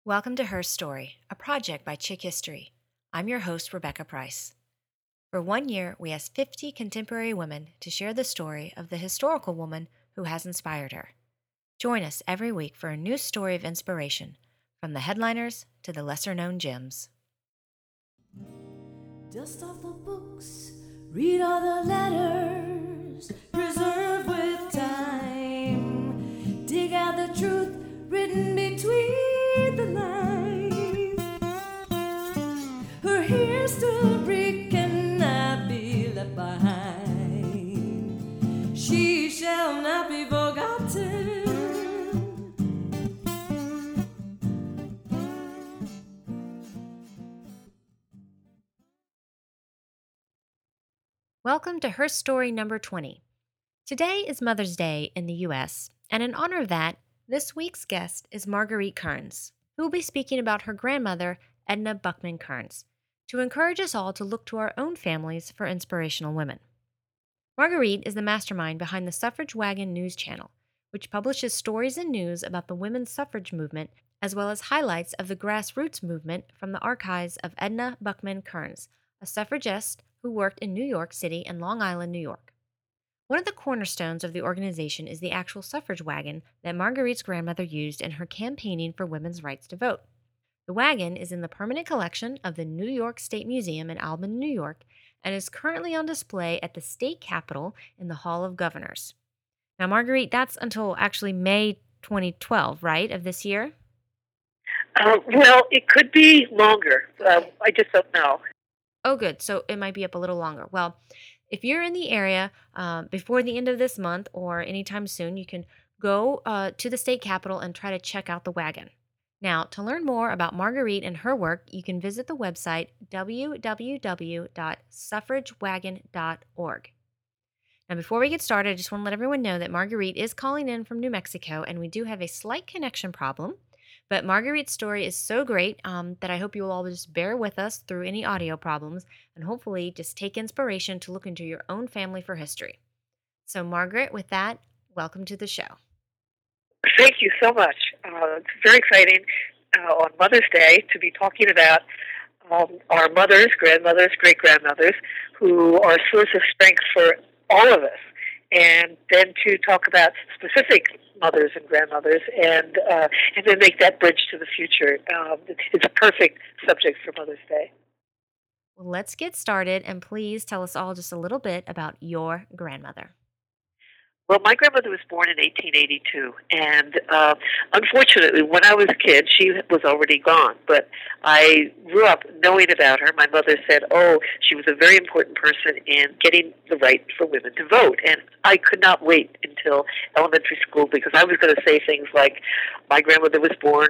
Welcome to Her Story, a project by Chick History. I'm your host, Rebecca Price. For 1 year, we asked 50 contemporary women to share the story of the historical woman who has inspired her. Join us every week for a new story of inspiration, from the headliners to the lesser-known gems. Dust off the books, read all the letters, preserved with time. Dig out the truth written between the lines. Her history cannot be left behind. She shall not be forgotten. Welcome to Her Story number 20. Today is Mother's Day in the U.S., and in honor of that, this week's guest is Marguerite Kearns, who will be speaking about her grandmother, Edna Buckman Kearns, to encourage us all to look to our own families for inspirational women. Marguerite is the mastermind behind the Suffrage Wagon news channel, which publishes stories and news about the women's suffrage movement, as well as highlights of the grassroots movement from the archives of Edna Buckman Kearns, a suffragist who worked in New York City and Long Island, New York. One of the cornerstones of the organization is the actual suffrage wagon that Marguerite's grandmother used in her campaigning for women's rights to vote. The wagon is in the permanent collection of the New York State Museum in Albany, New York, and is currently on display at the state capitol in the Hall of Governors. Now, Marguerite, that's until actually May 2012, right, of this year? Well, it could be longer. I just don't know. Oh, good. So it might be up a little longer. Well, if you're in the area before the end of this month or anytime soon, you can go to the state capitol and try to check out the wagon. Now, to learn more about Marguerite and her work, you can visit the website www.suffragewagon.org. Now, before we get started, I just want to let everyone know that Marguerite is calling in from New Mexico, and we do have a slight connection problem. But Marguerite's story is so great that I hope you will all just bear with us through any audio problems and hopefully just take inspiration to look into your own family for history. So, Margaret, with that, welcome to the show. Thank you so much. It's very exciting on Mother's Day to be talking about our mothers, grandmothers, great-grandmothers, who are a source of strength for all of us, and then to talk about specific mothers and grandmothers, and then make that bridge to the future. It's a perfect subject for Mother's Day. Well, let's get started, and please tell us all just a little bit about your grandmother. Well, my grandmother was born in 1882, and unfortunately, when I was a kid, she was already gone. But I grew up knowing about her. My mother said, oh, she was a very important person in getting the right for women to vote. And I could not wait until elementary school because I was going to say things like, my grandmother was born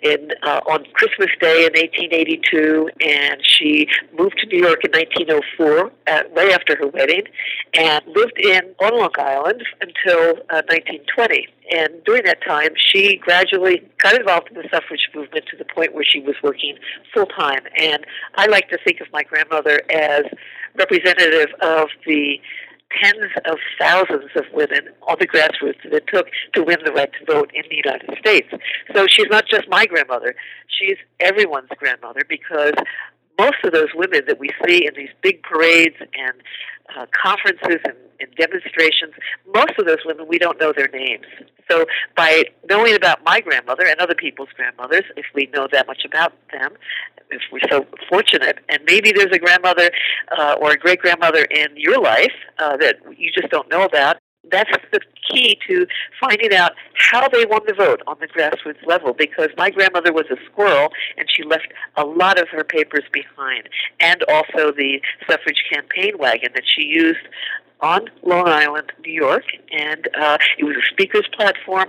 on Christmas Day in 1882, and she moved to New York in 1904, right after her wedding, and lived on Long Island until 1920. And during that time, she gradually got involved in the suffrage movement to the point where she was working full-time. And I like to think of my grandmother as representative of the tens of thousands of women on the grassroots that it took to win the right to vote in the United States. So she's not just my grandmother, she's everyone's grandmother, because most of those women that we see in these big parades and conferences and demonstrations, most of those women, we don't know their names. So by knowing about my grandmother and other people's grandmothers, if we know that much about them, if we're so fortunate, and maybe there's a grandmother or a great-grandmother in your life that you just don't know about, that's the key to finding out how they won the vote on the grassroots level, because my grandmother was a squirrel and she left a lot of her papers behind, and also the suffrage campaign wagon that she used on Long Island, New York, and it was a speaker's platform.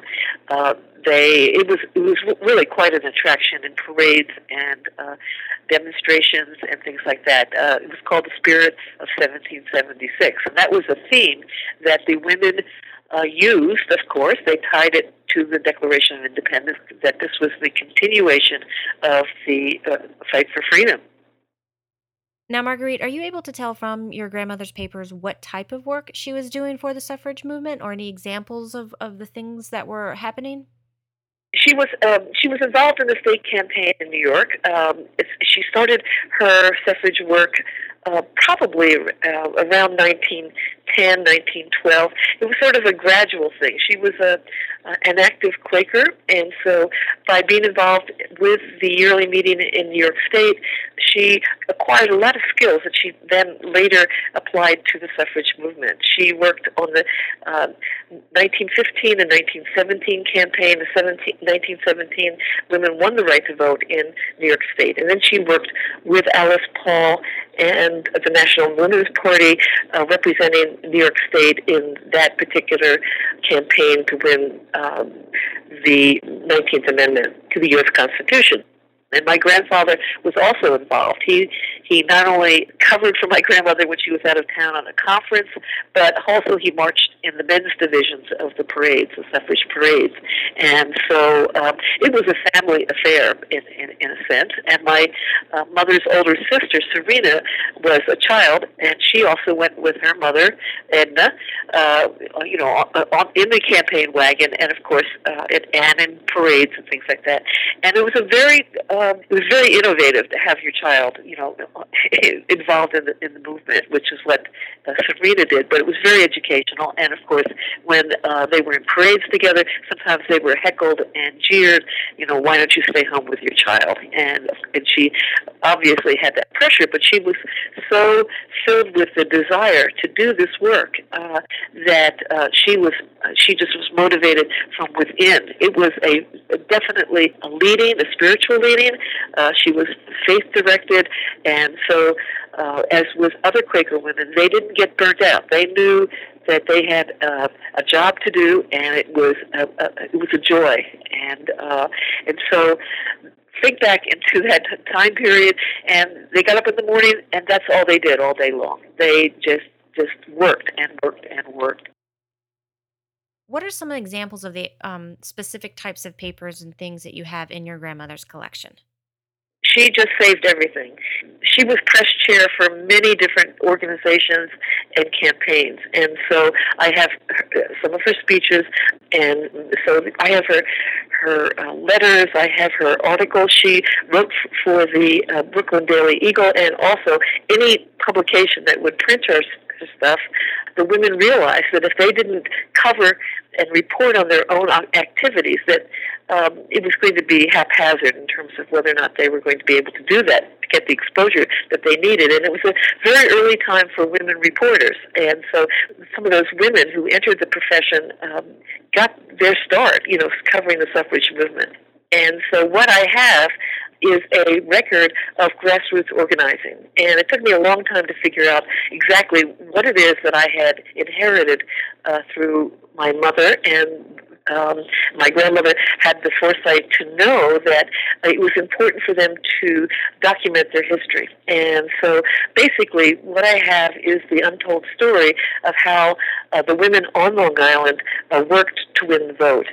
It was really quite an attraction in parades and demonstrations and things like that. It was called the Spirit of 1776, and that was a theme that the women used. Of course, they tied it to the Declaration of Independence, that this was the continuation of the fight for freedom. Now, Marguerite, are you able to tell from your grandmother's papers what type of work she was doing for the suffrage movement, or any examples of the things that were happening? She was involved in the state campaign in New York. She started her suffrage work probably around 1910, 1912. It was sort of a gradual thing. She was an active Quaker, and so by being involved with the yearly meeting in New York State, she acquired a lot of skills that she then later applied to the suffrage movement. She worked on the 1915 and 1917 campaign. The 1917 women won the right to vote in New York State, and then she worked with Alice Paul and the National Women's Party representing New York State in that particular campaign to win the 19th Amendment to the U.S. Constitution. And my grandfather was also involved. He not only covered for my grandmother when she was out of town on a conference, but also he marched in the men's divisions of the parades, the suffrage parades. And so it was a family affair in a sense. And my mother's older sister, Serena, was a child, and she also went with her mother, Edna, in the campaign wagon, and of course, and in parades and things like that. And it was it was very innovative to have your child, involved in the movement, which is what Serena did. But it was very educational. And of course, when they were in parades together, sometimes they were heckled and jeered. Why don't you stay home with your child? And she obviously had that pressure, but she was so filled with the desire to do this work that she just was motivated from within. It was definitely a leading, a spiritual leading. She was faith-directed, and so as with other Quaker women, they didn't get burnt out. They knew that they had a job to do, and it was a joy. And so think back into that time period, and they got up in the morning, and that's all they did all day long. They just worked and worked and worked. What are some examples of the specific types of papers and things that you have in your grandmother's collection? She just saved everything. She was press chair for many different organizations and campaigns, and so I have some of her speeches, and so I have her letters. I have her articles. She wrote for the Brooklyn Daily Eagle, and also any publication that would print her stuff. The women realized that if they didn't cover and report on their own activities, that it was going to be haphazard in terms of whether or not they were going to be able to do that, to get the exposure that they needed. And it was a very early time for women reporters. And so some of those women who entered the profession got their start, covering the suffrage movement. And so what I have is a record of grassroots organizing. And it took me a long time to figure out exactly what it is that I had inherited through my mother, and my grandmother had the foresight to know that it was important for them to document their history. And so basically what I have is the untold story of how the women on Long Island worked to win the vote.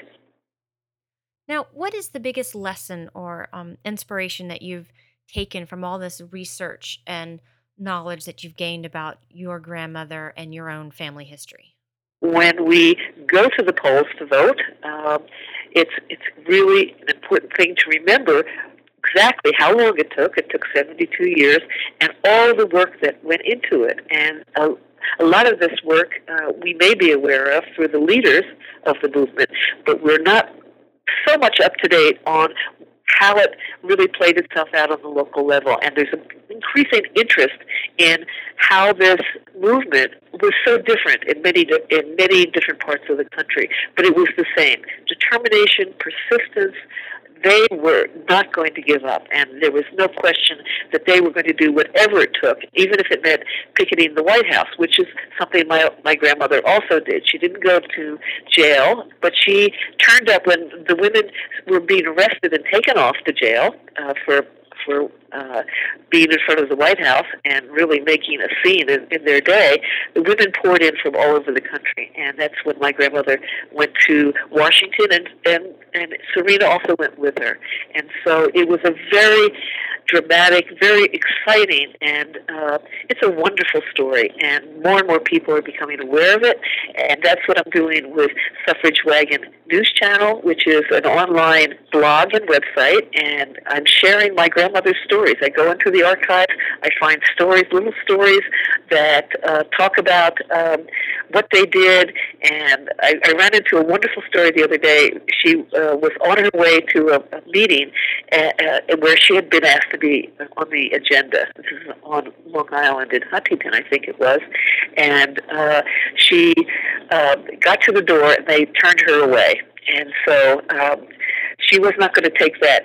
Now, what is the biggest lesson or inspiration that you've taken from all this research and knowledge that you've gained about your grandmother and your own family history? When we go to the polls to vote, it's really an important thing to remember exactly how long it took. It took 72 years, and all the work that went into it. And a lot of this work we may be aware of through the leaders of the movement, but we're not so much up to date on how it really played itself out on the local level. And there's an increasing interest in how this movement was so different in many different parts of the country, but it was the same. Determination, persistence. They were not going to give up, and there was no question that they were going to do whatever it took, even if it meant picketing the White House, which is something my grandmother also did. She didn't go to jail, but she turned up when the women were being arrested and taken off to jail for being in front of the White House and really making a scene in their day. The women poured in from all over the country, and that's when my grandmother went to Washington, and Serena also went with her. And so it was a very dramatic, very exciting, and it's a wonderful story. And more people are becoming aware of it. And that's what I'm doing with Suffrage Wagon News Channel, which is an online blog and website. And I'm sharing my grandmother's stories. I go into the archives. I find stories, little stories that talk about what they did. And I ran into a wonderful story the other day. She was on her way to a meeting where she had been asked to be on the agenda. This is on Long Island in Huntington, I think it was. And she got to the door, and they turned her away. And so she was not going to take that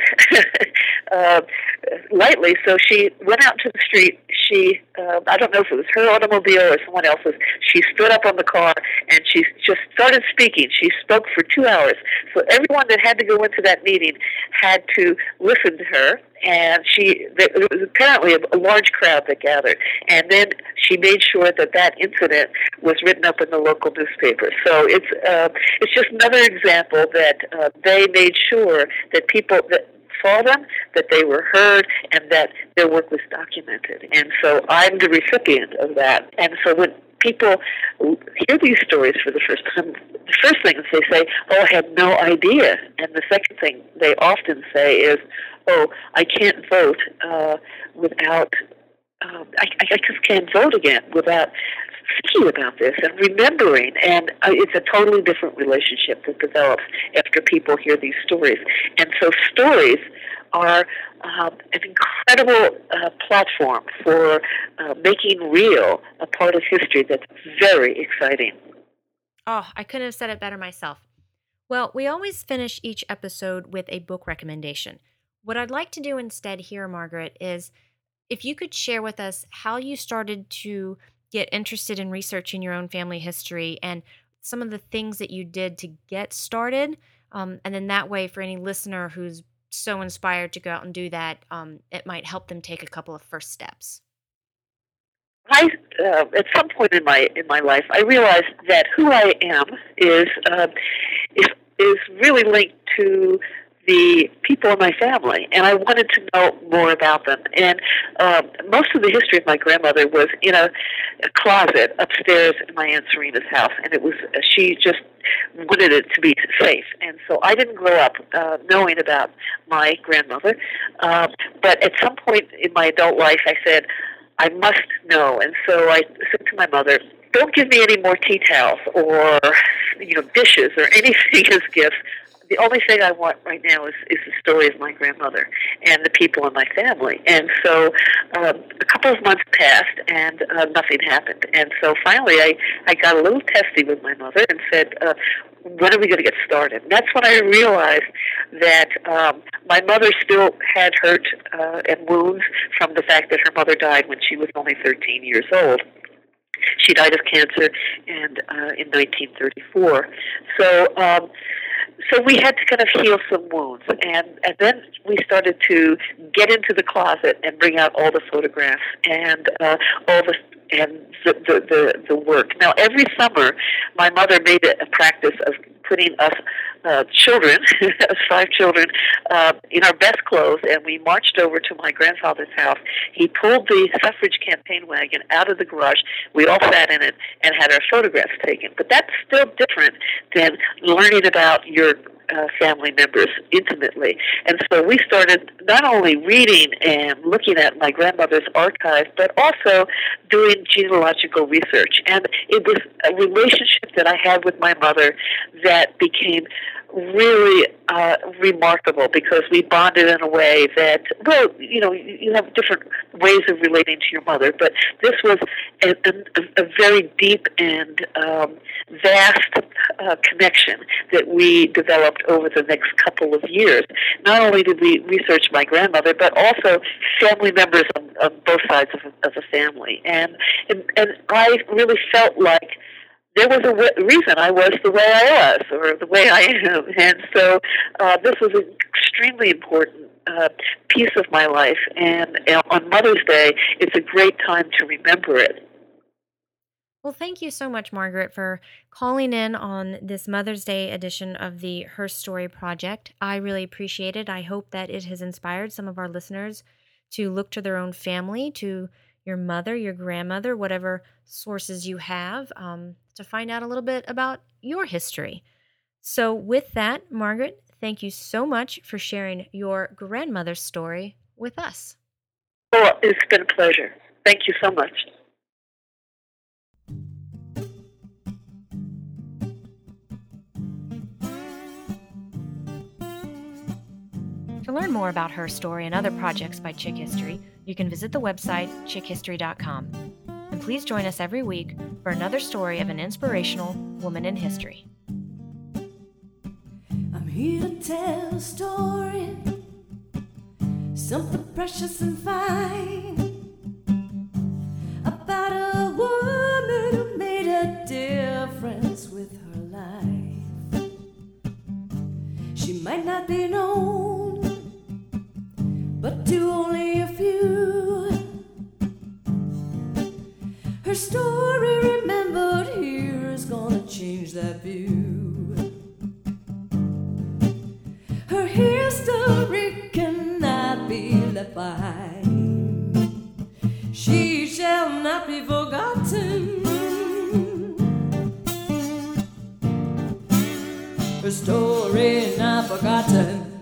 lightly. So she went out to the street. She, I don't know if it was her automobile or someone else's. She stood up on the car and she just started speaking. She spoke for 2 hours. So everyone that had to go into that meeting had to listen to her. And there was apparently a large crowd that gathered. And then she made sure that incident was written up in the local newspaper. So it's just another example that they made sure that people that saw them, that they were heard, and that their work was documented. And so I'm the recipient of that. And so when people hear these stories for the first time, the first thing is they say, "Oh, I had no idea." And the second thing they often say is, "Oh, I can't vote without, I just can't vote again without thinking about this and remembering." And it's a totally different relationship that develops after people hear these stories. And so stories are an incredible platform for making real a part of history that's very exciting. Oh, I couldn't have said it better myself. Well, we always finish each episode with a book recommendation. What I'd like to do instead here, Margaret, is if you could share with us how you started to get interested in researching your own family history and some of the things that you did to get started. And then that way, for any listener who's so inspired to go out and do that, it might help them take a couple of first steps. I at some point in my life, I realized that who I am is really linked to the people in my family, and I wanted to know more about them. And most of the history of my grandmother was in a closet upstairs in my Aunt Serena's house, and it was she just wanted it to be safe. And so I didn't grow up knowing about my grandmother, but at some point in my adult life, I said, I must know. And so I said to my mother, "Don't give me any more tea towels or dishes or anything as gifts. The only thing I want right now is the story of my grandmother and the people in my family." And so a couple of months passed, and nothing happened. And so finally I got a little testy with my mother and said, "When are we going to get started?" And that's when I realized that my mother still had hurt and wounds from the fact that her mother died when she was only 13 years old. She died of cancer in 1934. So we had to kind of heal some wounds, and then we started to get into the closet and bring out all the photographs and all the work. Now, every summer, my mother made it a practice of putting us children, us 5 children, in our best clothes, and we marched over to my grandfather's house. He pulled the suffrage campaign wagon out of the garage. We all sat in it and had our photographs taken. But that's still different than learning about your family members intimately. And so we started not only reading and looking at my grandmother's archive, but also doing genealogical research. And it was a relationship that I had with my mother that became really remarkable, because we bonded in a way that, well, you have different ways of relating to your mother, but this was a very deep and vast connection that we developed over the next couple of years. Not only did we research my grandmother, but also family members on both sides of the family. And I really felt like there was a reason I was the way I was, or the way I am. And so this was an extremely important piece of my life. And on Mother's Day, it's a great time to remember it. Well, thank you so much, Margaret, for calling in on this Mother's Day edition of the Her Story Project. I really appreciate it. I hope that it has inspired some of our listeners to look to their own family, to your mother, your grandmother, whatever sources you have, to find out a little bit about your history. So, with that, Margaret, thank you so much for sharing your grandmother's story with us. Oh, it's been a pleasure. Thank you so much. To learn more about her story and other projects by Chick History, you can visit the website chickhistory.com. And please join us every week for another story of an inspirational woman in history. I'm here to tell a story, something precious and fine, about a woman who made a difference with her life. She might not be known, but to only a few. Her story remembered here is gonna change that view. Her history cannot be left behind. She shall not be forgotten. Her story not forgotten.